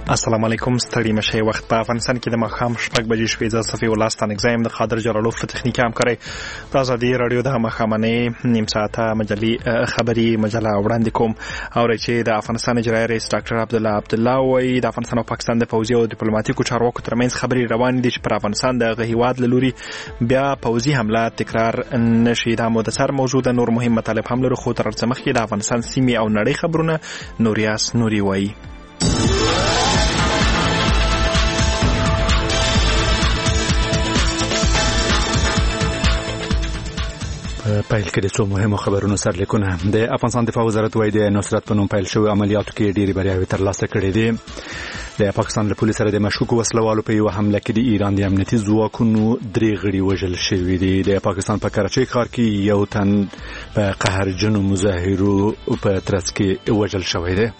السلام علیکم ستړي مشه وخت په افغانستان کې د ماښام 6 بجې شوې د صفي ولستان اگزایم د قادر جلالو په تخنیکی همکاري د ازادي رادیو د ماښامنۍ نیم ساعته مجلې خبري مجله وړاندې کوم او چې د افغانستان اجرایي رئیس ډاکټر عبدالله وایي د افغانستان او پاکستان د پوځي او ډیپلوماټیکو چارواکو ترمنځ خبري روان دي چې پر افغانستان د هیواد له لوري بیا پوځي حمله تکرار نشي. دا مو د سر موضوع د نور مهم مطالب هم لري خو تر څه مخکې د افغانستان سیمې او نړۍ خبرونه نوریاس نوري وایي. پیل کې د څو مهمو خبرونو سرلیکونه. د افغانستان دفاع وزارت وايي د نصرت په نوم پیل شوی عملیاتو کې ډېری بریاوې ترلاسه کړې دي. د پاکستان له پولیسو سره د مشکوکو وسلوالو په یو حمله کې د ایران د امنیتي ځواکونو 3 غړي وژل شوي دي. د پاکستان په کراچۍ ښار کې یو تن په قهرجنو مظاهرو په ترڅ کې وژل شوی دی.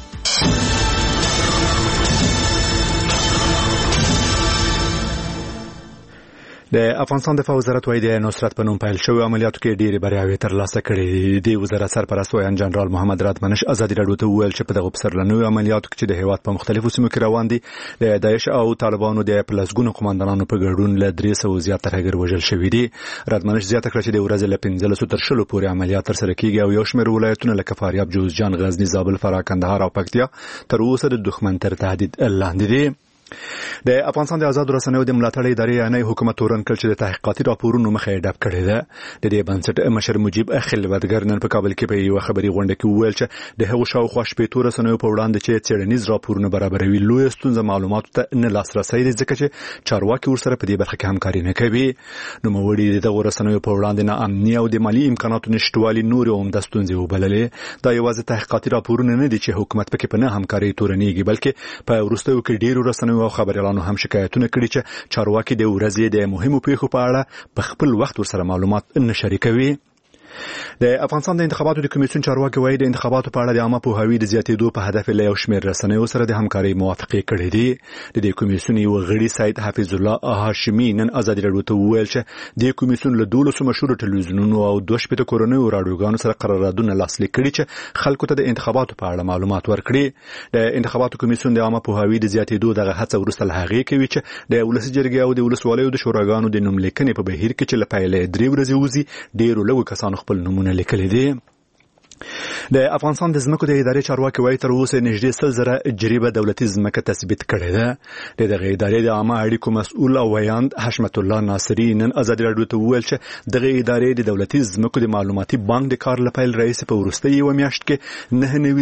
د افغانستان دفاع وزارت وايي د نصرت په نوم پیل شوی عملیاتو کې ډېری بریاوې ترلاسه کړې دي. د وزارت سرپرست ویان جنرال محمد رات منش ازادي رادیو ته وویل چې په دغه پسرلنیو عملیاتو کې د هیواد په مختلفو سیمو کې روان دي د داعش او طالبانو د پلسګونو قوماندانانو په ګډون له 300 زیات ترهګر وژل شوي دي. رات منش زیاته کړه چې د ورځې له 15 تر 20 پورې عملیات ترسره کیږي او یو شمېر ولایتونه لکه فاریاب، جوزجان، غزنی، زابل، فراه، کندهار او پکتیا تر اوسه د دښمن تر تهدید لاندې دي. د افغانستان د آزاد رسنیو د ملاتړ ادارې یعنی حکومت تورن کړ چې د تحقیقاتي راپورونو مخه یې ډب کړې ده. د دې بنسټ مشر مجيب خلوتګر نن په کابل کې په یو خبري غونډه کې وویل چې د هغو شاوخوا شپېتو رسنیو په وړاندې چې څېړنیز راپورونه برابروي لوی ستونزه معلوماتو ته نه لاسرسی دی ځکه چې چارواکي ورسره په دې برخه کې همکاري نه کوي. نوموړي دغه رسنیو په وړاندې نه امنیت او د مالی امکاناتو نشټوالي نور عمده ستونزې وبللې. دا یوازې تحقیقاتي راپورونه نه دي چې حکومت پکې په نه همکاري تورنېږي بلکې په وروستیو کې ډېرو رسنیو او خبريالانو هم شکایتونه کړي چې چارواکي د ورځې د مهمو پیښو په اړه په خپل وخت ورسره معلومات نه شریکوي. د افغانستان د انتخاباتو د کمیسیون چارواکي وايي د انتخاباتو په اړه د عامه پوهاوي د زیاتېدو په هدف له یو شمېر رسنیو سره د همکارۍ موافقې کړې دي. د کمیسیون یو غړي سید حفیظ الله هاشمي نن ازادي رادیو ته وویل چې د کمیسیون له 12 مشهور ټلویزیونونو او 2 کورنیو راډیوګانو سره قراردادونه لاسلیک کړي چې خلکو ته د انتخاباتو په اړه معلومات ورکړي. د انتخاباتو کمیسیون د عامه پوهاوي د زیاتېدو دغه هڅه وروسته له هغې کوي چې د ولسي جرګې او د ولسوالیو د شوراګانو د نوملیکنې په بهیر کې چې له پیلې 3 ورځې وځي ډېرو لږو کسانو خپل نومونه لیکلي دي. د افغانستان د ځمکو د ادارې چارواکي وايي تر اوسه نږدې 100,000 جریبه دولتي ځمکه تثبیت کړې ده. دغه ادارې د عامه اړیکو مسؤل او ویاند حشمت الله ناصری نن ازادي رادیو ته وویل چې دغه ادارې د دولتي ځمکو د معلوماتي بانک د کار لپاره رئیس په وروستي یو میاشت کې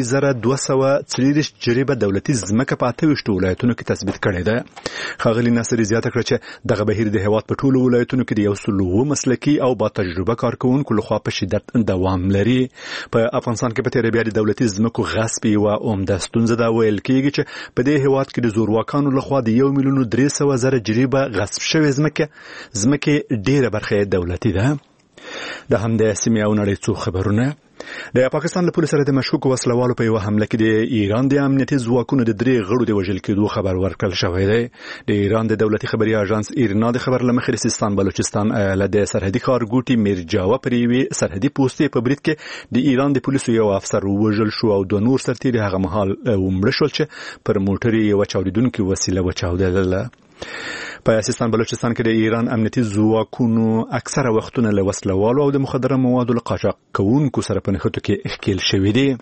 9,240 جریبه دولتي ځمکه په 28 ولایتونو کې تثبیت کړې ده. ښاغلي ناصری زیاته کړه چې دغه بهیر د هیواد په ټولو ولایتونو کې د یو سلو مسلکي او با تجربه کارکونکو لخوا په شدت دوام لري. په افغانستان کې په تیر بیا د دولتي ځمکو غصب او عمده ستونزه دا ویل کېږي چې په دې هیواد کې د زورواکانو لخوا د 1,300,000 جریبه غصب شوې ځمکې ډیره برخه دولتي ده. د هم د سیمې او نړۍ څو خبرونه. د پاکستان له پولیسو سره د مشکوکو وسلوالو په یو حمله کې د ایران د امنیتي ځواکونو د 3 غړو د وژل کېدو خبر ورکړل شوی دی. د ایران د دولتي خبري اژانس ایرنا د خبر لمخې د سیستان بلوچستان ایالت د سرحدي ښارګوټي میرجاوا پر یوې سرحدي پوستې په برید کې د ایران د پولیسو یو افسر وژل شو او 2 نور سرتیري هغه مهال ومړ شول چې پر موټر یو چاودیدونکو وسیله وچاودله. په سیستان بلوچستان کې د ایران امنیتي ځواکونو اکثره وختونه له وسلوالو او د مخدره موادو له قاچاق کوونکو سره په نښتو کې ښکېل شوي دي.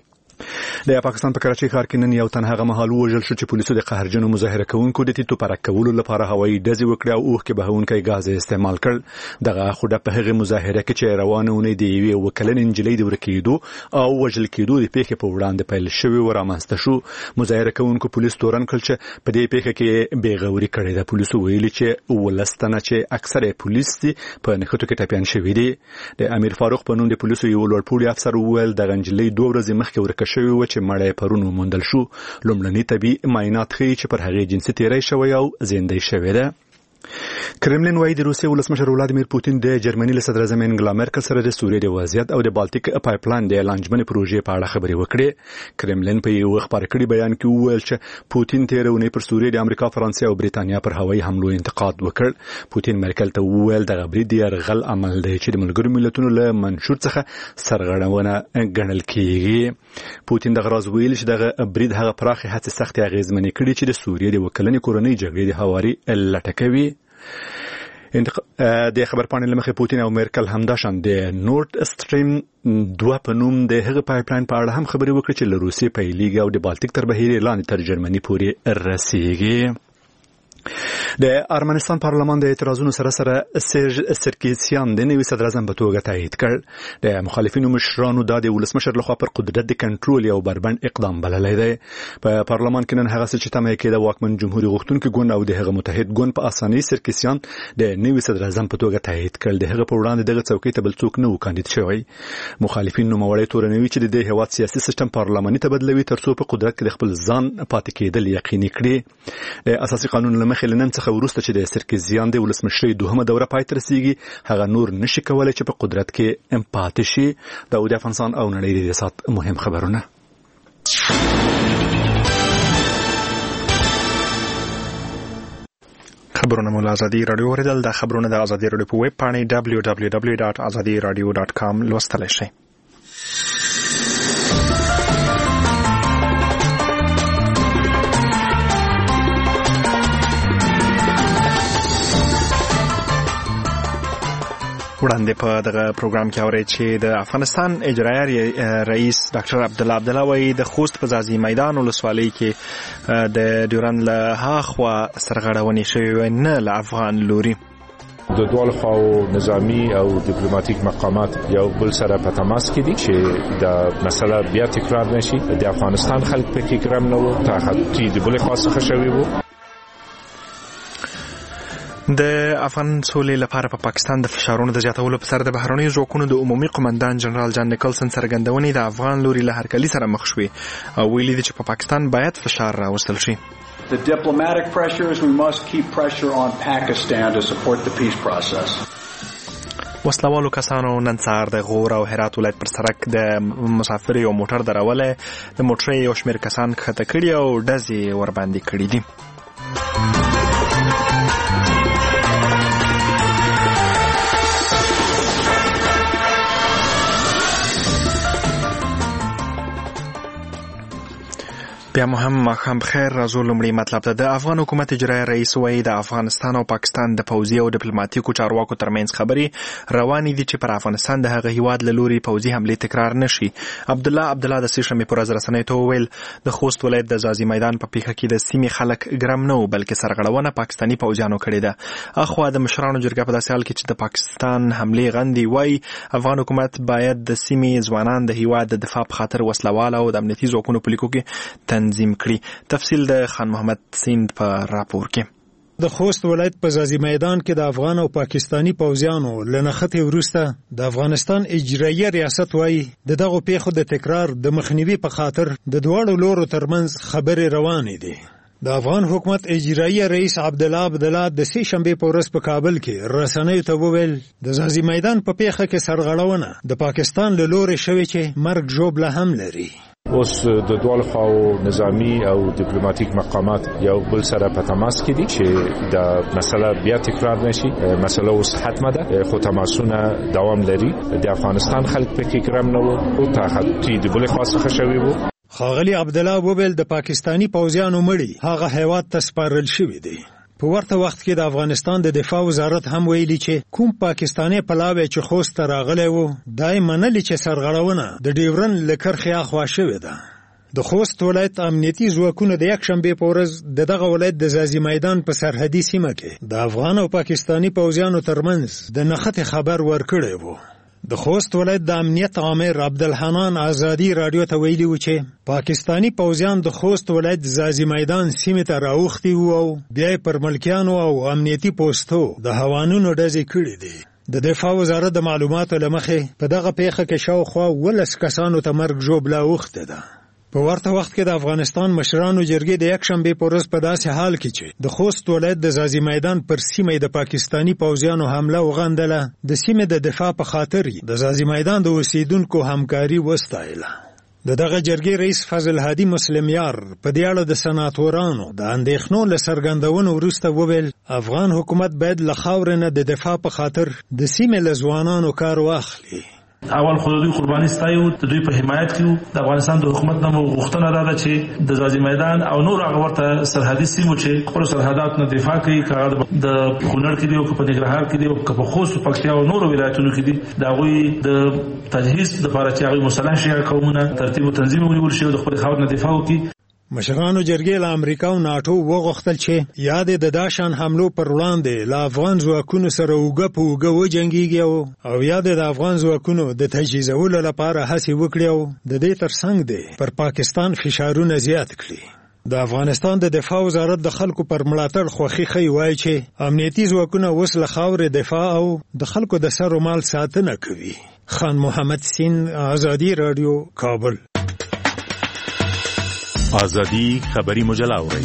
د پاکستان په کراچۍ ښار کې نن یو تن هغه مهال وژل شو چې پولیسو د قهرجنو مظاهره کوونکو د تیتو پرک کولو لپاره هوایي ډزې وکړې او اوښکې بهونکی غاز استعمال کړ. دغه خوډه په هغه مظاهره کې چې روانه ونې د یوې وکلن انجلۍ د ورکېدو او وژل کېدو د پیښې په وړاندې پیل شوی و رامنځته شو. مظاهره کوونکو پولیس تورن کړ چې په دې پیښه کې بېغوري کړې ده. پولیسو ویلي چې ولستانه چې اکثره پولیس په نښتو کې ټپيان شوي دي. د امیر فاروق په نوم د پولیسو یو لوړپوړي افسر وویل د انجلۍ 2 ورځې مخکې ورکه شوی و چې مړی پرون وموندل شو. لومړني طبي معاینات ښیي چې پر هغې جنسي تیری شوی او زندۍ شوې ده. کرملین وايي د روسیې ولسمشر ولادیمیر پوتین د جرمني له صدر اعظم انګلا مرکل سره د سوریې د وضعیت او د بالټیک پایپلاین د لانجمن پروژې په اړه خبرې وکړې. کرملین په یو خبر کړي بیان کې وویل چې پوتین تیرونی پر سوریې د امریکا، فرانسې او بریتانیا پر هوایي حملو انتقاد وکړ. پوتین مرکل ته وویل د غبري د يرغل عمل دی چې د ملګرو ملتونو له منشور څخه سرغړونه ګڼل کیږي. پوتین د غراز ویل چې دغه برید هغه پراخه هڅې سخت اغیزمنې کړي چې د سوریې د وکلنې کورنۍ جګړې د هواري لټکوي. د خبر پاڼې لمخې پوتین او مرکل همداشان د نورد استریم 2 په نوم د هغه پایپلاین په اړه هم خبرې وکړي چې له روسیې پیلېږي او د بالټیک تر بهیر لاندې تر جرمني پورې رسیږي. د ارمنستان پارلمان د اعتراضونو سره سرژ سرکیسیان د نوي صدر اعظم په توګه تایید کړ. د مخالفینو مشرانو د ولسمشر لخوا پر قدرت د کنټرول یو بربند اقدام بللی دی. په پارلمان کې نن هغه څه چې تمه کېده واکمن جمهوریت غوښتونکي ګوند او د هغه متحد ګوند په اسانۍ سرکیسیان د نوي صدر اعظم په توګه تایید کړل. د هغه په وړاندې دغه څوکۍ ته بل څوک نه و کاندید شوی. مخالفین نوموړی تورنوي چې د هیواد سیاسي سیستم پارلماني تبدلوي ترڅو په قدرت کې خپل ځان پاتې کېدل یقیني کړي. د اساسي قانون لمخې لنن څخه ورسته چې د سرکیزیان د ولسمشرۍ دوهمه دوره پای ته رسیږي هغه نور نشي کولای چې په قدرت کې پاتې شي. د افغانستان او نړۍ د سات مهم خبرونه. خبرونه مول ازادي رادیو ورېدل. د خبرونه د ازادي رادیو په ویب پاڼې www.azadiradio.com لوستلی شئ. وړاندې په دغه پروګرام کې اورئ چې د افغانستان اجرایي رئیس ډاکټر عبدالله عبدالله وایي د خوست په ځاځي میدان ولسوالۍ کې د ډیورند له هاخوا سرغړونې شوې نه له افغان لوري. د دوه خواو نظامی او ډیپلوماټیک مقامات یو بل سره په تماس کې دي چې د مسله بیا تکرار نشي. د افغانستان خلک پکې ګرم نه وو، تاخطي د بل خوا څخه شوی وو. د افغان سولې لپاره په پاکستان د فشارونو د زیاتولو په سر د بهرنیو ځواکونو د عمومي قومندان جنرال جان نیکلسن څرګندونې د افغان لوري له هرکلي سره مخ شوې او ویلي دي چې په پاکستان باید فشار راوستل شي. The diplomatic pressure is we must keep pressure on Pakistan to support the peace process. وسلوالو کسانو نن سهار د غور او هرات ولایت پر سړک د مسافر یو موټر دروله د موټر یو شمېر کسان کښته کړي او ډزې ورباندې کړي دي. بیا مهم ماښام بخیر. راځو لومړی مطلب ته. د افغان حکومت اجرایي رئیس وایي د افغانستان او پاکستان د پوځي او ډیپلوماټیکو چارواکو ترمنځ خبرې روانې دي چې پر افغانستان د هغه هیواد له لوري پوځي حملې تکرار نشي. عبدالله د سیشمې پر ورځ رسنیو ته وویل د خوست ولایت د ځاځي میدان په پیښه کې د سیمې خلک ګرم نه وو بلکې سرغړونه پاکستاني پوځیانو کړې ده. اخوا د مشرانو جرګه په داسې حال کې چې د پاکستان حملې غندي وایي افغان حکومت باید د سیمې ځوانان د هیواد د دفاع په خاطر وسلواله او د امنیتي ځواکونو په لیکو کې تنظیم کړي. تفصیل د خان محمد سیند په راپور کې. د خوست ولایت په ځاځي میدان کې د افغان او پاکستاني پوځیانو لنخته ورسته د افغانستان اجرایي ریاست وایي د دغه پیښو د تکرار د مخنیوي په خاطر د دواړو لورو ترمنځ خبرې روانې دي. د افغان حکومت اجرایي رئیس عبدالله د سه شنبه په ورځ په کابل کې رسنیو ته وویل د ځاځي میدان په پیښه کې سرغړونه د پاکستان له لوري شوې چې مرګ ژوبله هم لري. اوس د دوه خواو نظامی او ډیپلوماټیک مقامات یو بل سره په تماس کې دي چې د مسله بیا تکرار نشي. مسله اوس ختمه ده خو تماسونه دوام لري. د افغانستان خلک پکې ګرم نه وو او تاخطي د بل خوا څخه شوی وو. ښاغلي عبدالله وویل د پاکستاني پوځیانو مړي هغه هیواد ته سپارل شوي دي. په ورته وخت کې د افغانستان د دفاع وزارت هم ویلي چې کوم پاکستاني پلاوی چې خوست ته راغلی وو دای منلي چې سرغړونه د ډیورند له کرښې اخوا شوې ده. د خوست ولایت امنیتي ځواکونو د یک شنبه په ورځ دغه ولایت د ځاځي میدان په سرحدي سیمه کې د افغان او پاکستاني پوځیانو ترمنځ د نښتې خبر ورکړی وو. د خوست ولایت د امنیت عامر عبدالحنان ازادي رادیو ته ویلي و چې پاکستاني پوځیان د خوست ولایت ځاځي میدان سیمې ته راوختي وو او بیا پر ملکیانو او امنیتي پوستو د هوانونو ډزې کړې دي. د دفاع وزارت د معلوماتو له مخې په دغه پیښه کې شاوخوا 12 کسانو ته مرګ ژوبله اوښتې ده. په ورته وخت کې د افغانستان مشرانو جرګې د یکشنبه په ورځ په داسې حال کې چې د خوست ولایت د زازي میدان پر سیمه د پاکستانی پوځیانو حمله وغندله د سیمه د دفاع په خاطر د زازي میدان د اوسیدونکو همکاري وستایله. دغه جرګې رئیس فضل هادي مسلمیار په دې اړه د سناتورانو د اندېښنو له څرګندونې وروسته وویل افغان حکومت باید له خاورې نه د دفاع په خاطر د سیمې له ځوانانو کار واخلي. اول خو دوی قرباني ستایو د دوی په حمایت کې د افغانستان د حکومت نه غوښتنه ده چې د زازي میدان او نور هغه ورته سرحدي سیمو چې خپل سرحدات نه دفاع کوي کاغذ د کونړ کې دی او په ننګرهار کې دی او په خوست او پکتیا او نور ولایتونو کې دي دا غوي د تجهیز لپاره چې هغه مسلح شي قومونه ترتیب او تنظیم ونیول شي او د خپل خاور نه دفاع وکړي. مشرانو جرګې له امریکا او ناتو وغوښتل چې یاد د داشان حملو پر وړاندې له افغان ځواکونو سره اوږه په اوږه وجنګيږي او یاد د افغان ځواکونو د تجهیزولو لپاره هڅې وکړي او د دې ترڅنګ دی پر پاکستان فشارونه زیات کړي. د افغانستان د دفاع وزارت د خلکو پر ملاتړ خوخي خي وایي چې امنیتي ځواکونه اوس له خاورې دفاع او د خلکو د سر او مال ساتنه کوي. خان محمد سین، آزادی رادیو، کابل. آزادی خبری مجله اورئ.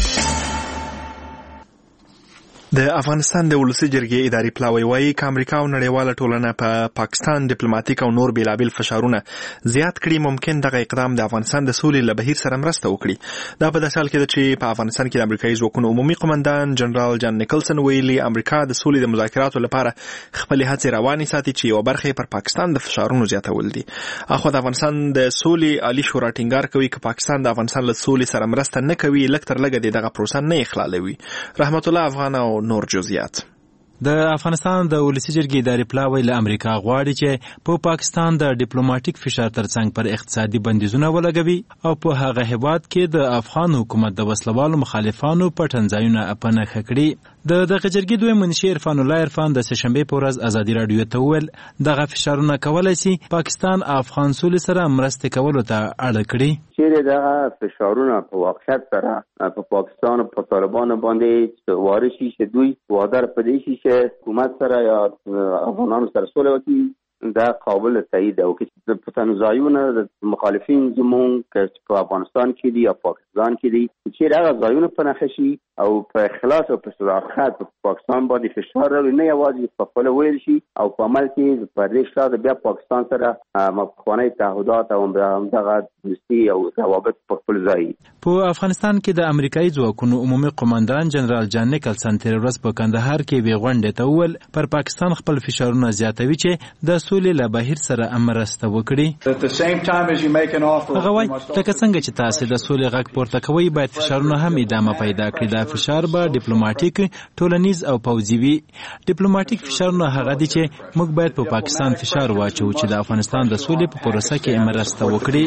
د افغانستان د ولسی جرګې اداري پلاوی وایي چې امریکا او نړیواله ټولنه په پاکستان ډیپلوماټیک او نور بیلابل فشارونه زیات کړي ممکن دغه اقدام د افغانستان د سولې له بهیر سره مرسته وکړي. دا په داسې حال کې ده چې په افغانستان کې د امریکایي ځواکونو عمومي قومندان جنرال جان نیکلسن ویلي امریکا د سولې د مذاکراتو لپاره خپل هڅې روانې ساتي چې یو برخه پر پاکستان د فشارونو زیاتول دي. اخو د افغانستان د سولې عالی شورا ټینګار کوي چې پاکستان د افغانستان له سولې سره مرسته نه کوي لکتر لګه دغه پروسه نه اخلالوي. رحمت الله افغان او نور جزئیات. د افغانستان د ولسی جرګې اداري پلاوی له امریکا غواړي چې په پاکستان د ډیپلوماټیک فشار ترڅنګ پر اقتصادي بندیزونه ولګوي او په هغه هیواد کې د افغان حکومت د وسلوالو مخالفانو پټنځایونه اپنه کړي. دغه جرګې دوی منشي عرفان الله عرفان د سهشنبه په ورځ ازادي رادیو ته ویل دغه فشارونه کولای شي پاکستان افغان سولې سره مرسته کولو ته اړ کړي. چیرې دغه فشارونه په واقعیت سره په پاکستان او په طالبانو باندې وارد شي چې دوی وادار پدې شي چې حکومت سره یا افغانانو سره سوله وکړي دا قابل تایید او چې په تنظایونه د مخالفین زمون چې په افغانستان کې دي یا پاکستان کې دي چې هغه ځایونه په نخښي او په اخلاص او په صراحت په پاکستان باندې فشار راوړي نه یوازې په خپل ویل شي او په عمل کې په دې شاده بیا پاکستان سره مخکنی تعهدات او دغه دوستي او روابط په خپل ځای. په افغانستان کې د امریکایي ځواکونو عمومي قومندان جنرال جان نیکلسن تیر ورځ په کندهار کې وی غونډه ته وویل پر پاکستان خپل فشارونه زیاتوي چې د سولې له بهیر سره مرسته وکړي. هغه وایي لکه څنګه چې تاسو د سولې غږ پورته کوئ باید فشارونه هم ادامه پیدا کړي. دا فشار به ډیپلوماټیک، ټولنیز او پوځي وي. ډیپلوماټیک فشارونه هغه دي چې موږ باید په پاکستان فشار واچو چې د افغانستان د سولې په پروسه کې مرسته وکړي.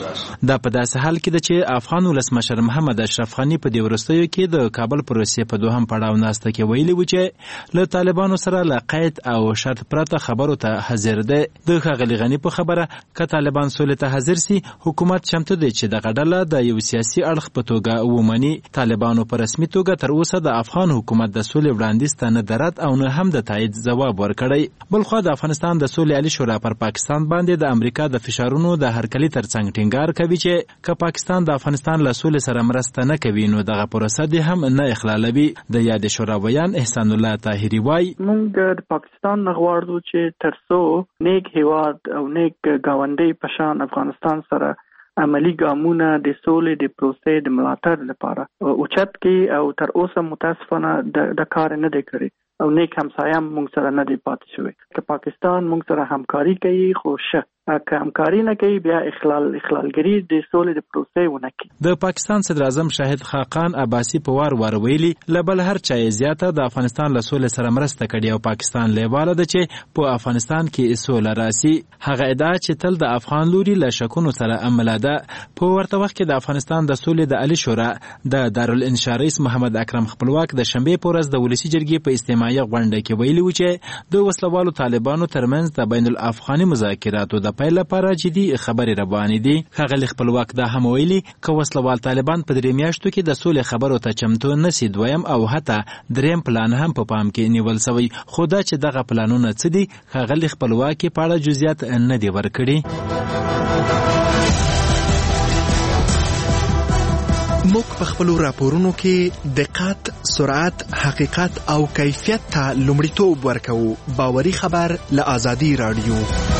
دا په داسې حال کې ده چې افغان ولسمشر محمد اشرف غني په دې وروستیو کې د کابل پروسې په دوهم پړاو ناسته کې ویلي و چې له طالبانو سره له قید او شرط پرته خبرو ته حاضر ده. د ښاغلي غني په خبره که طالبان سولې ته حاضر سي حکومت چمتو دی چې دغه ډله د یو سیاسي اړخ په توګه ومني. طالبانو په رسمي توګه تر اوسه د افغان حکومت د سولې وړاندیز ته نه د رد او نه هم د تایید ځواب ورکړی. بلخوا د افغانستان د سولې عالی شورا پر پاکستان باندې د امریکا د فشارونو د هرکلي ترڅنګ ټینګار کوي چې که پاکستان د افغانستان له سولې سره مرسته نه کوي نو دغه پروسه دې هم نه اخلالوي. د یاد شورا بیان احسان الله طاهری وایي موږ د پاکستان نه غواړو چې ترڅو نیک هیواد او نیک گاونډي پشان افغانستان سره عملی ګامونه د سولې د پروسې د ملاتړ لپاره اوچت کی او تر اوسه متاسفانه د کار نه دی کړی او نیک همسایه موږ سره نه دی پاتې شوی. که پاکستان موږ سره همکاري کوي خو که همکاري نه کوي بیا اخلالګری د سولې د پروسې ونه کوي. د پاکستان صدر اعظم شاهد خاقان عباسي په وار ویلي لبل هر چا زیاته د افغانستان له سولې سره مرسته کړي او پاکستان لیواله ده چې په افغانستان کې سوله راسي. هغه ادعا چې تل د افغان لوري له شکونو سره عمل ده. په ورته وخت کې د افغانستان د سولې د عالی شورا د دارالانشا رئیس محمد اکرم خپلواک د شنبه په ورځ د ولسی جرګې په استماعي غونډه کې ویلي و چې د وسلوالو طالبانو ترمنځ د بین الافغاني مذاکراتو د پیل لپاره جدي خبرې روانې دي. ښاغلي خپلواک دا هم ویلي که وسلوال طالبان په 3 میاشتو کې د سولې خبرو ته چمتو نشي دویم او حتی دریم پلان هم په پام کې نیول شوی. خو دا چې دغه پلانونه څه دي ښاغلي خپلواک په اړه جزئیات نه دي ورکړي. موږ په خپلو راپورونو کې دقت، سرعت، حقیقت او کیفیت ته لومړیتوب ورکوو. باوري خبر له آزادي رادیو.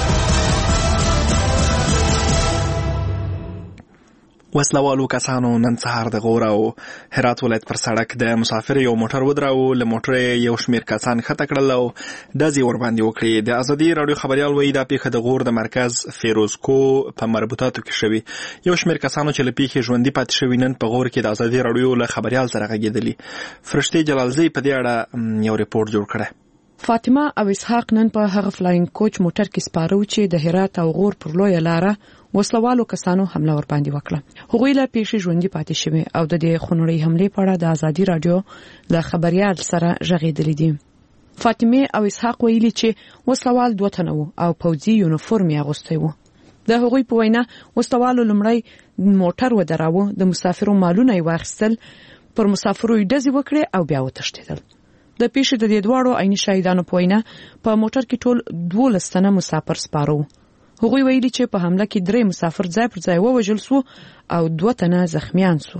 وسلوالو کسانو نن سهار د غور او هرات ولایت پر سړک د مسافر یو موټر ودراوه. له موټر یو شمیر کسان ښکته کړل او ډزې ورباندې وکړې. د آزادي رادیو خبریال وایي دا پیښه د غور د مرکز فیروزکو په مربوطاتو کې شوې. یو شمیر کسانو چې له پیښې ژوندي پاتې شوي نن په غور کې د آزادي رادیو له خبریال سره غږېدلي. فرشتې جلالزی په دې اړه یو ریپورت جوړ کړی. فاطمه او اسحاق نن په هغه فلاینګ کوچ موټر کې سپاره و چې د هرات او غور پر لویه لاره وسلوالو کسانو حمله ور باندې وکړه. هغوی له پیښې ژوندي پاتې شوي او د دې خونړۍ حملې په اړه د آزادي رادیو له خبریال سره غږېدلي دي. فاطمه او اسحاق ویلي چې وسلوال 2 تنه وو او پوځي یونیفورم یې اغوستی وو. د هغوی په وینا وسلوالو لومړی موټر ودراوه، د مسافرو مالونه یې واخیستل، پر مسافرو یې ډزې وکړې او بیا وتښتېدل. د پیښې د دې دواړو عیني شاهدانو په وینا په موټر کې ټول 12 تنه مسافر سپاره وو. هغوی ویلي چې په حمله کې 3 مسافر ځای پر ځای ووژل سو او 2 تنه زخمیان سو.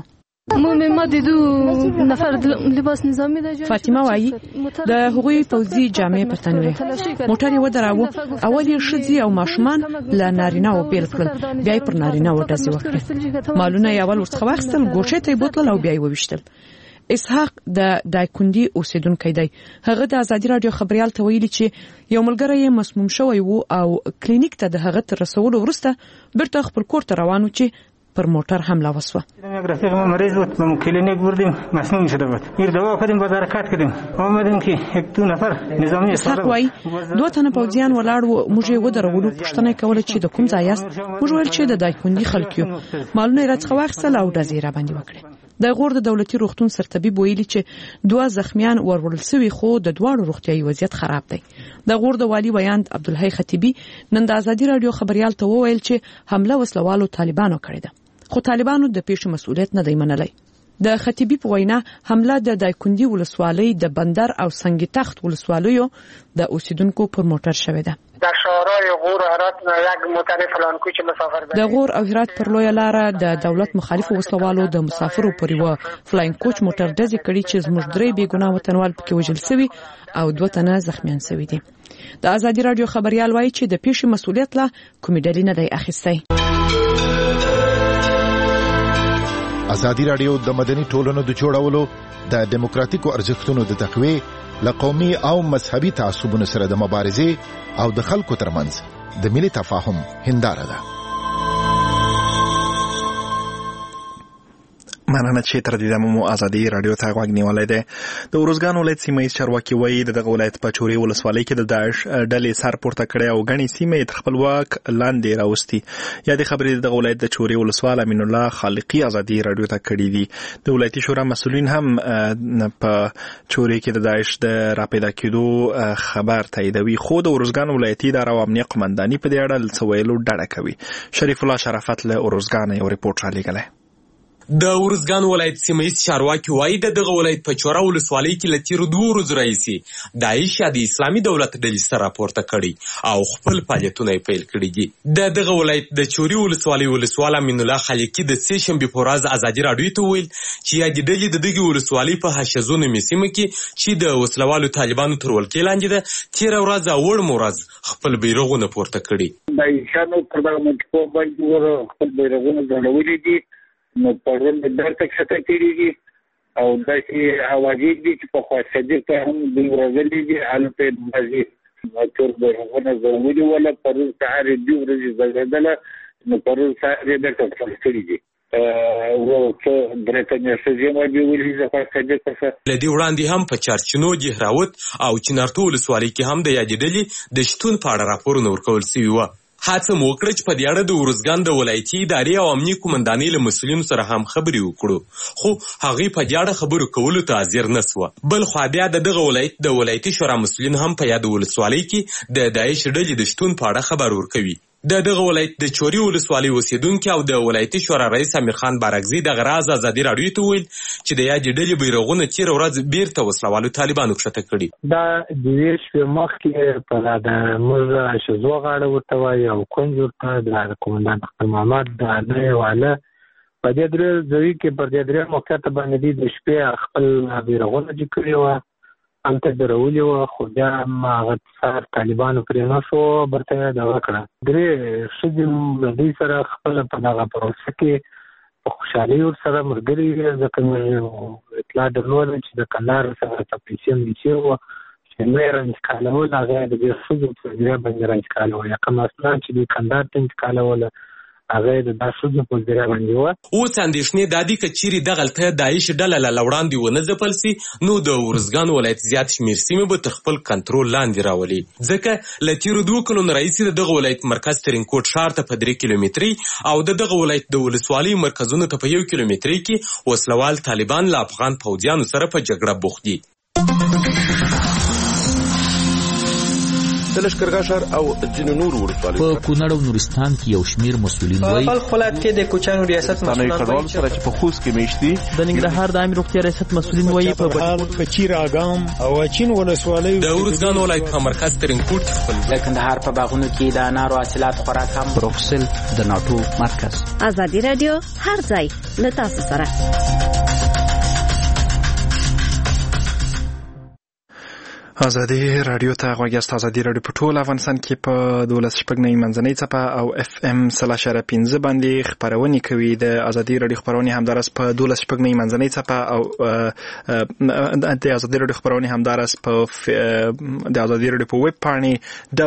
ما دیدو نفر لباس نظامی دا فاطمه وایي د هغوی پوځي جامې په تن وې. موټر یې ودراوه، اول یې ښځې او ماشومان له نارینه و بیل کړل، بیا یې پر نارینه و ډزې وکړې. مالونه یې اول ورڅخه واخیستل، ګوښې ته یې بوتلل او بیا یې وویشتل. اسحاق د دایکندي اوسیدونکی دی. هغه د آزادي رادیو خبریال ته ویلي چې یو ملګری یې مسموم شوی وو او کلینیک ته د هغه تر رسولو وروسته بیرته خپل کور ته روان و چې پر موټر حمله وسوه. رفیق مریض بود، کلینیک بردیم، مسموم شده بود. میر دوا کردیم، باز حرکت کردیم. اومدیم که یک دو نفر نظامی اسحاق وایي 2 تنه پوځیان ولاړ وو. موږ یې ودرولو، پوښتنه یې کوله چې د کوم ځای یاست. موږ ویل چې د دایکندي خلک یو. مالونه یې راڅخه واخیستل او ډزې یې راباندې وکړې. د غور د دولتي روغتون سرطبیب ویلي چې 2 زخمیان ورول سوي، خو د دواړو روغتیايي وضعیت خراب دی. د غور د والی ویاند عبدالحی خطیبی نن د آزادي رادیو خبریال ته وویل چې حمله وسلوالو طالبانو کړې ده، خو طالبانو د پیښې مسؤلیت نه دی منلی. د خطیبی په وینا حمله د دایکندي ولسوالۍ د بندر او سنگ تخت ولسوالیو د اوسیدونکو پر موټر شوې ده. در شهرهای غور و هرات یک موټر فلان کوچ مسافر د غور او هرات پر لویه لاره د دولت مخالفو وسلوالو د مسافرو پر یو فلاینګ کوچ موټر ډزې کړي چې زموږ 3 بېګناه وطنوال پکې وژل شوي او 2 تنه زخمیان شوي دي. د آزادي رادیو خبریال وایي چې د پیښې مسؤلیت له کومې ډلې نه دی اخیستی. آزادي رادیو د مدني ټولنو د جوړولو، د دیموکراتیکو ارزښتونو د تقویې، له قومي او مذهبي تعصبونو سره د مبارزې او د خلکو ترمنځ د ملي تفاهم هنداره ده. مننه چې تر دې دمو آزادي رادیو ته غوږ نیولای دی. د ورزګان ولایت سیمه ییز چارواکي وایي دغه ولایت په چوري ولسوالۍ کې د داعش ډلې سر پورته کړی او غني سیمه تر خپل واک لاندې راوستي. یا د خبرې دغه ولایت د چوري ولسوال امین الله خالقي آزادي رادیو ته کړی دي. د ولایتي شورا مسؤلین هم په چوري کې د داعش د راپیدا کېدو خبر تاییدوي، خو د ورزګان ولایتي اداره او امنیه قومنداني په دې اړه څه ویلو ډډه کوي. شریف الله شرافت له ورزګان یو ریپورت را لېږلی. د ورزګان ولایت سیمه ییز چارواکي وایي دغه ولایت په چوره ولسوالۍ کې له تیرو 2 ورځو راهیسې داعش د اسلامي دولت ډلې سره راپورته کړي او خپل فعالیتونه یې پیل کړي دي. دغه ولایت د چوري ولسوالۍ ولسوال امین الله خالقي د سې شنبې په ورځ آزادي رادیو ته ویل چې یادې ډلې د دغې ولسوالۍ په حشزو نومې سیمه کې چې د وسلوالو طالبانو تر ولکې لاندې ده، تېره ورځ او وړمه ورځ خپل بیرغونه پورته کړي. د ایشانو پر دغه منطقو باندې خپل بیرغونه ځړولي دي، نو پرون د درته کښته کېږي او داسې اوازې دي چې په خواصدي ته هم دوی ورغلي دي، هلته بعضې ټول بیرغونه ځړولي وله. پرون سهار یې 2 ورځې ځړېدله، نو پرون سهار یې درته کښته کړي دي. څه درته میاشتې زیمه دې ولې د خواصدي څخه. له دې وړاندې هم په چارچینو، دهراوت او چنارتو ولسوالۍ کې هم د یادې ډلې د شتون په اړه راپورونه ورکول سوي وه. هڅه مو وکړه چې په دې اړه د ورزګان د ولایتي ادارې او امنیه قومندانۍ له مسؤلینو سره هم خبرې وکړو، خو هغوی په دې اړه خبرو کولو ته حاضر نه سوه. بل خوا بیا د دغه ولایت د ولایتي شورا مسؤلین هم په یاد ولسوالۍ کې د داعش ډلې د شتون په اړه خبر ورکوي. دغه ولایت د چوري ولسوالۍ اوسیدونکي او د ولایتي شورا رئیس امیر خان بارکزي دغه راز آزادي رادیو ته ویل چې د یادې ډلې بیرغونه تېره ورځ بیرته وسلوالو طالبانو کښته کړي. دا د 2 شپې مخکې په د موږ شزو غاړه ورته وایي او کونج ورته د قومندان اختر محمد د نه واله په دې درې ځای کې پر دې درې موقعیت باندې د شپې خپل بیرغونه چې کړی و هلته درولي وه خو بیا هغه سهار طالبانو پرې نه شو برته دغه کړه. درې ښځې له دوی سره خپله په دغه پروسه کې په خوشحالۍ ورسره ملګري وې. ځکه مې اطلاع درلوده چې د کندهار سره ته پیسې ملیسې وه چې نو یې رانتقالول هغه یې د دې ښځو په ذریعه باندې رانتقالول یا کوم اسناد چې دوی کندهار ته انتقالوله هغه د دا ښځو په ذریعه باندې وه. اوس اندېښنې دا دي که چیرې دغلته داعش ډله له وړاندې ونه ځپل سي نو د ارزګان ولایت زیات شمېر سیمې به تر خپل کنټرول لاندې راولي. ځکه له تېرو 2 کلونو راهیسې د دغه ولایت مرکز ترینکوټ ښار ته په 3 کیلومترۍ او د دغه ولایت د ولسوالیو مرکزونو ته په 1 کیلومترۍ کې وسلوال طالبان له افغان پوځیانو سره په جګړه بوخت دي. د لښکرګاه ښار او ځینو نورو ولسوالیو په کونړ او نورستان کې یو شمېر مسؤلین وایي په خپل ولایت کې د کوچیانو ریاست مسؤلان وایي سره چې په خوست کې میشتي د ننګرهار د عامه روغتیا ریاست مسؤلین وایي په چیر اګام او چین ولسوالیو د ارزګان ولایت په مرکز ترینکوټ خپل د کندهار په باغونو کې د انارو حاصلات خوراک هم بروکسل د ناټو مرکز. ازادي رادیو هر ځای له تاسو سره. ازادي رادیو ته غوږ یاست. ازادي رادیو په ټول افغانستان کې په 12.9 منځنۍ څپه او FM 3.5 باندې خبرونه کوي. د ازادي رادیو خبرونه همدارس په 12.9 منځنۍ څپه او د ازادي رادیو خبرونه همدارس په د ازادي رادیو په ویب پاڼې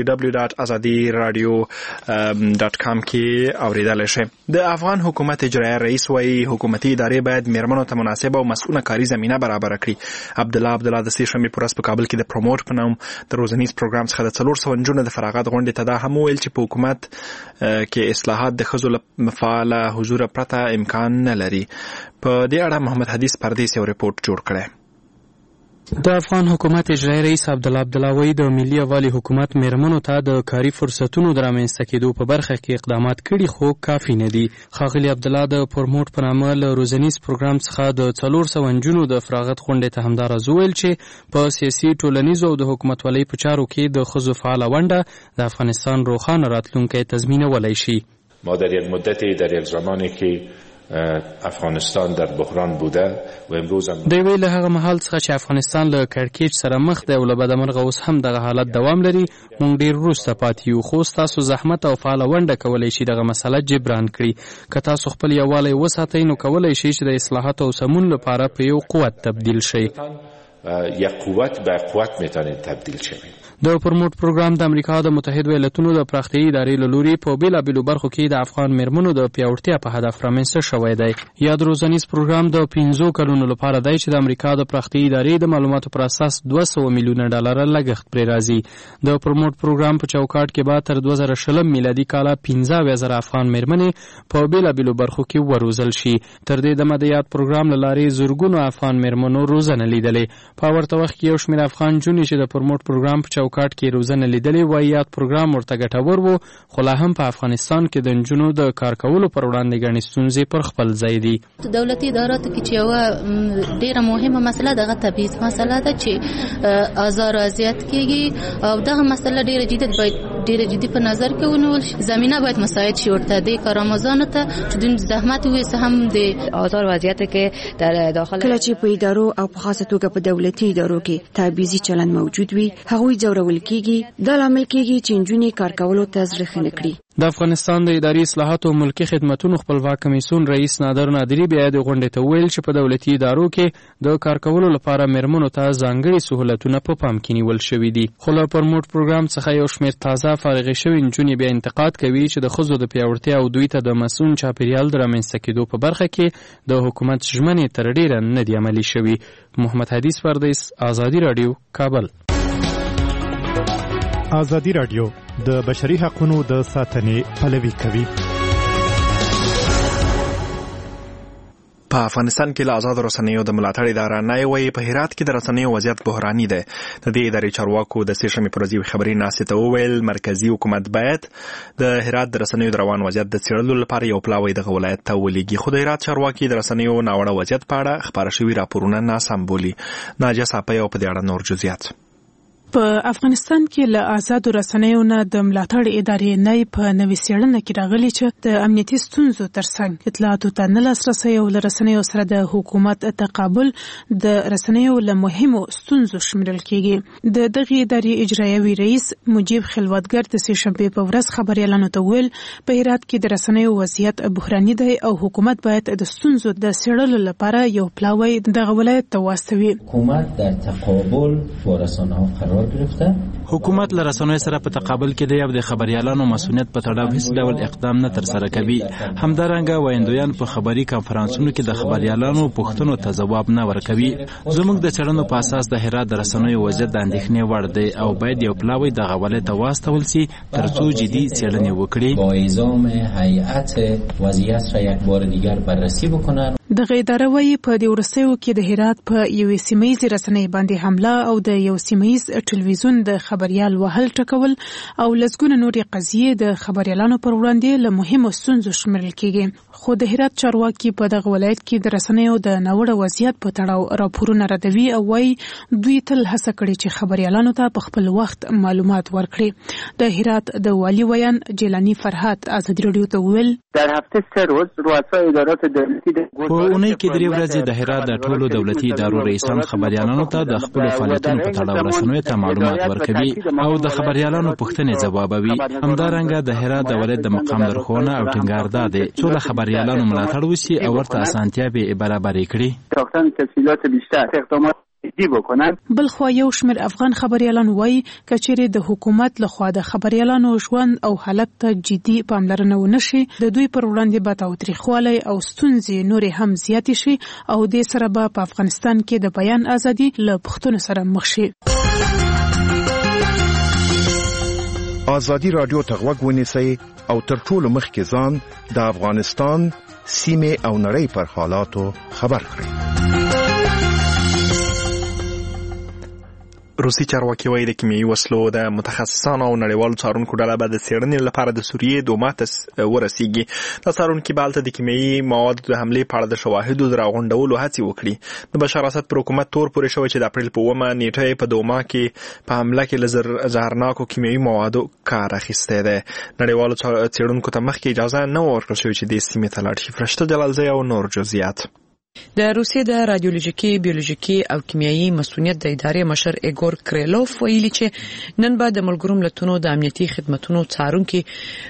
www.azadiradio.com کې اوریدل شي. د افغان حکومت اجرایي رئیس وايي حکومتي ادارې باید میرمنو ته مناسبه او مسؤله کاري زمينه برابر کړي. عبدالله د سیشمې پرس په کابل کې د پروموټ په نوم د روزنیز پروګرام څخه د 400 نجونو د فراغت غونډې ته دا هم ویل چې په حکومت کې اصلاحات د ښځو له فعال حضور پرته امکان نه لري. په دې اړه محمد حدیث پردیس یو ریپورت جوړ کړی. د افغان حکومت اجرایي رئیس عبدالله وایي د ملي یووالي حکومت میرمنو ته د کاري فرصتونو د رامنځته کېدو په برخه کې اقدامات کړي خو کافي نه دي. ښاغلي عبدالله د پروموټ په نامه له روزنیز پروګرام څخه د 400 نجونو د فراغت غونډې ته همداراز وویل چې په سیاسي ټولنیزو او د حکومتولۍ په چارو کې د ښځو فعاله ونډه د افغانستان روښانه راتلونکی تضمینولی شي. ما در یک مدتی در یک زمانی که افغانستان در بحران بوده و امروز هم دی ویل هغه مهال څخه چې افغانستان له کړکېچ سره مخ دی او له بدمرغه اوس هم دغه حالت دوام لري مونږ ډیر وروسته پاتې یو خو تاسو زحمت او فعاله ونډه کولی شي دغه مسله جبران کړي که تاسو خپل یووالی وساتئ نو کولی شي چې د اصلاحات او سمون لپاره په یو قوت تبدیل شي. یک قوت به قوت میتونید تبدیل شوید. د پروموټ پروګرام د امریکا د متحده ایالاتونو د پراختیایي ادارې له لوري په بېلابېلو برخو کې د افغان میرمنو د پیاوړتیا په هدف رامنځته شوی دی. یا د روزنیز پروګرام د 15 کلونو لپاره دی چې د امریکا د پراختیایي ادارې د معلوماتو پر اساس 200 میلیونه ډالر لګښت پرې راځي. د پروموټ پروګرام په چوکاټ کې به تر 2020 میلادي کال 15,000 افغان میرمنې په بېلابېلو برخو کې وروزل شي. تر دې دمه د یاد پروګرام له لارې زرګونو افغان میرمنو روزنه لیدلې. په ورته وخت کې یو شمېر افغان نجونې چې د پروموټ پروګرام په چوکاټ کې روزنه لیدلې وایي یاد پروګرام ورته ګټور و خو لا هم په افغانستان کې د نجونو د کار کولو پر وړاندې ګڼې ستونزې پر خپل ځای دي. دولتي اداراتو کې چې یوه ډېره مهمه مسله دغه تبعیض مسله ده چې ازار او اذیت کېږي او دغه مسله ډېره جدي په نظر کې ونیول شي. زمینه باید مساعد شي ورته د کارآموزانو ته چې دوی زحمت وویسه هم د ازار او اذیت کې در داخل کله چې په ادارو او په خاصه توګه په دولتي ادارو کې تبعیضي چلند موجود وي هغوی ځورول کېږي دا لامل کېږي چې نجونې کار کولو ته زړه ښه نه کړي. د افغانستان د اداري اصلاحاتو او ملکي خدمتونو خپلواک کمیسیون رئیس نادر نادری بیا د غونډې ته ویل چې په دولتي ادارو کې د کار کولو لپاره میرمنو ته ځانګړي سهولتونه په پام کې نیول شوي دي. خو له پروموټ پروګرام څخه یو شمېر تازه فارغې شوي نجونې بیا انتقاد کوي چې د ښځو د پیاوړتیا او دوی ته د مسؤون چاپیریال د رامنځته کېدو په برخه کې د حکومت ژمنې تر ډېره نه دي عملي شوي. محمد حدیث پردیس، ازادي رادیو، کابل. ازادي رادیو د بشري حقوقو د ساتنې پلوي کوي. په افغانستان کې له آزاد رسنیو د ملاتړ اداره نه وایي په هرات کې د رسنیو وضعیت بحراني دی. د دې ادارې چارواکو د سیشمې پر ورځې خبري ناستې ته وویل مرکزی حکومت باید د هرات د رسنیو د روان وضعیت د څېړلو لپاره یو پلاوی دغه ولایت ته ولېږي. خو د هرات چارواکي د رسنیو ناوړه وضعیت په اړه خپاره شوي راپورونه ناسم بولي. ناجیه صافی او په دې اړه نور جزئیات. په افغانستان کې له آزادو رسنیو نه د ملاتړ ادارې نه په نوې څېړنه کې راغلي چې د امنیتي ستونزو ترڅنګ اطلاعاتو ته نه لاسرسی او له رسنیو سره د حکومت تقابل د رسنیو له مهمو ستونزو شمیرل کېږي. د دغې ادارې اجرایوي رئیس مجیب خلوتګر د سه‌شنبې په ورځ خبریالانو ته ویل په هرات کې د رسنیو وضعیت بحراني دی او حکومت باید د ستونزو د څېړلو لپاره یو پلاوی دغه ولایت ته واستوي. حکومت در تقابل با رسانه‌ها قرار حکومت له رسنیو سره په تقابل کې دی او د خبريالانو مسؤلیت په تړاو هیڅ ډول اقدام نه ترسره کوي. همدارنګه وایندویان په خبري کانفرنسونو کې د خبريالانو پوښتنو ته ځواب نه ورکوي. زموږ د چلنو په اساس د هرات د رسنیو وضعیت د اندېښنې وړ دی او باید یو پلاوی دغه ولایت ته واستول شي ترڅو جدي څېړنې وکړي. با اعزام هیئت وضعیت را یک بار دیگر بررسی بکنن. دغه اداره وايي په دې ورسېو کې د هرات په یوې سیمه‌یزې رسنۍ باندې حمله او د یو سیمه‌یز ټلویزیون د خبريال وهل ټکول او لسګونه نورې قضیې د خبريالانو پر وړاندې له مهمو ستونزو شمیرل کېږي. خو د هرات چارواکي په دغه ولایت کې د رسنیو د ناوړه وضعیت په تړاو راپورونه ردوي او وايي دوی تل هڅه کړې چې خبريالانو ته په خپل وخت معلومات ورکړي. د هرات د والي ویان جیلانی فرهاد ازادي رادیو ته ویل در هفته 3 روز رؤسای ادارات دولتی په اونۍ کې 3 ورځې د هرات د ټولو دولتي ادارو رئیسان خبريالانو ته د خپل فعالیتونو په تړاو رسنیو ته معلومات ورکوي او د خبريالانو پوښتنې ځوابوي. همدارنګه د هرات د ولایت د مقام درخونه او ټینګار ده چې د خبريالانو ملاتړ وشي او ورته اسانتیاوې برابرې کړي. ساختن تسهیلات بیشتر اقدامات بل خو یو شمېر افغان خبريالان وایي کچېرې د حکومت لخوا د خبريالانو ژوند او حالت ته جدي پاملرنه ونشي د دوی پر وړاندې به تاوتریخوالی او ستونزې نورې هم زیاتې شي او دې سره به په افغانستان کې د بیان ازادي له پوښتنو سره مخ شي. ازادي رادیو ته غوږ ونیسئ او تر ټولو مخکې ځان د افغانستان سیمې او نړۍ پر حالاتو خبر کړئ. روسي چارواکي وایي د کیمیاوي وسلو د متخصصانو او نړیوالو څارونکو ډله به د څېړنې لپاره د سوریې دوما ته ورسیږي. دا څارونکي به هلته د کیمیاوي موادو د حملې په اړه د شواهدو د راغونډولو هڅې وکړي. د بشار اسد پر حکومت تور پورې شوی چې د اپریل په 9 نیټه په دوما کې په حمله کې له زهرناکو کیمیاوي موادو کار اخیستی دی. نړیوالو څېړونکو ته مخکې اجازه نه ورکړل شوې چې دې سیمې ته لاړ شي. فرشته جلالزی او نور جزئیات. د روسیې د رادیولوژیکي بیولوژیکي او کیمیاوي مسؤلیت د ادارې مشر ایګور کریلوف ویلي چې نن به د ملګرو ملتونو د امنیتي خدماتو څارونکي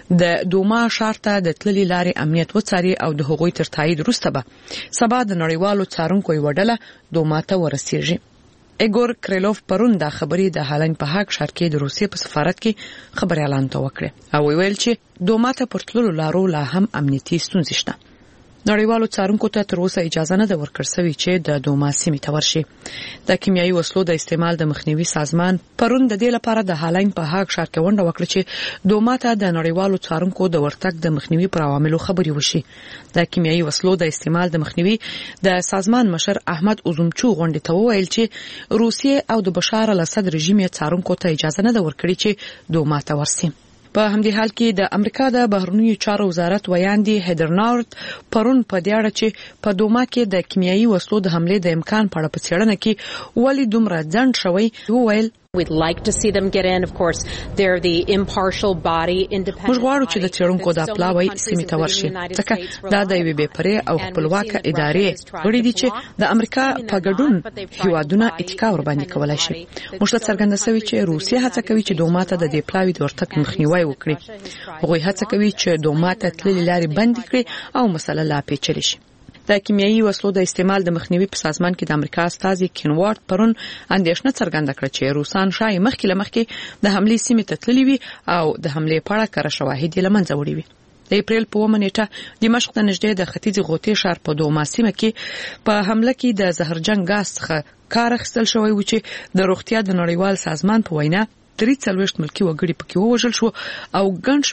د دوما ښار ته د تللي لارې امنیت وڅاري او د هغوی تر تایید وروسته به سبا د نړیوالو څارونکو یوه ډله دوما ته ورسیږي. ایګور کریلوف پرون دا خبرې د هالند په هاګ ښار کې د روسیې په سفارت کې خبريالانو ته وکړه او ویل چې دوما ته پر تللو لارو لا هم امنیتي ستونزې شته. نړیوالو څارونکو ته تر اوسه اجازه نه ده ورکړل شوې چې د دوما سیمې ته ورشي. د کیمیاوي وسلو د استعمال د مخنیوي سازمان پرون د دې لپاره د هالند په هاګ ښار کې ونډه وکړه چې دوما ته د نړیوالو څارونکو د ورتګ د مخنیوي پر عواملو خبري وشي. د کیمیاوي وسلو د استعمال د مخنیوي د سازمان مشر احمد اوزومچو غونډې ته وویل چې روسیې او د بشار الاسد رژیم څارونکو ته اجازه نه ده ورکړې چې دوما ته ورسي. په همدې حال کې د امریکا د بهرنیو چارو وزارت ویاندي هیدر نارت پرون په دې اړه چې په دوما کې د کیمیاوي وسلو د حملې د امکان په اړه په څېړنه کې ولې دومره ځنډ شوی وویل We'd like to see them get in. Of course, they're the impartial body, independent. موږ غواړو چې د څېړونکو د پلاوی سیمې ته ورشي ځکه دا د یوې بېپرې او خپلواکه ادارې غړي دي چې د امریکا په ګډون هیوادونه اتکا ور باندې کولای شي. موږ ته څرګنده شوی چې روسیه هڅه کوي چې دوما ته د دې پلاوی د ورتګ مخنیوي وکړي. هغوی هڅه کوي چې دوما ته تللي لارې بند کړي او مسله لا پیچلې شي. د کیمیاوي وسلو د استعمال د مخنیوي په سازمان کې د امریکا استازي کینوارد پرون اندېښنه څرګنده کړه چې روسان شاید مخکې د حملې سیمې ته تللي وي او د حملې په اړه کره شواهد یې له منځه وړي وي. د اپریل په 9 نیټه دمشق ته نږدې د ختیځ غوطې ښار په دوما سیمه کې په حمله کې د زهرجن ګاز څخه کار اخیستل شوی و چې د روغتیا د نړیوال سازمان په وینا 43 ملکي وګړي پکې ووژل شو او ګڼ شمېر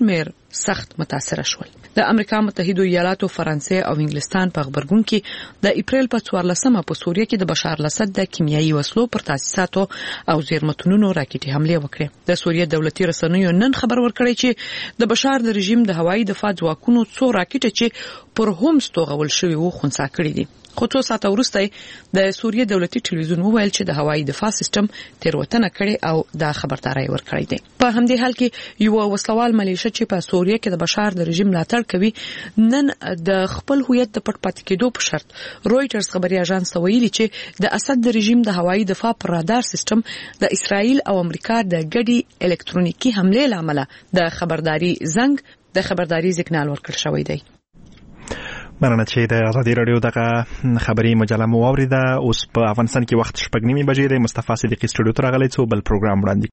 سخت متاثر شول. د امریکا متحده ایالاتو، فرانسې او انګلستان په خبرګون کې د اپریل په 14مه په سوریه کې د بشار الاسد د کیمیاوي وسلو پر تاسیساتو او زیرمتونونو راکټي حمله وکړه. د سوریه دولتي رسنیو نن خبر ورکړی چې د بشار د رژیم د هوایي دفاع ځواکونو څو راکټ چې پر هومس توغول شوی وو خنثی کړی دي. خو څو ساعته وروسته د سوریه دولتي ټلویزیون وویل چې د هوایي دفاع سیستم تیروتنه کړې او دا خبرداري ورکړې ده. په همدې حال کې یو وسلوال ملیشه چې په سوریه کې د بشار د رژیم ملاتړ کوي نن د خپل هویت د پټ پاتې کېدو په شرط رويټرز خبري اژانس ویلي چې د اسد د رژیم د هوایي دفاع پر رادار سیستم د اسرایل او امریکا د ګډي الکترونیکی حمله لامل د خبرداري سیګنال ورکړ شوی دی. مننه چې د ازادي رادیو دغه خبري مجله مو اوریده. اوس په افغانستان کې وخت 8:30 بجې دی. مصطفی صدیقی سټوډیو ته راغلی څو بل پروګرام وړاندې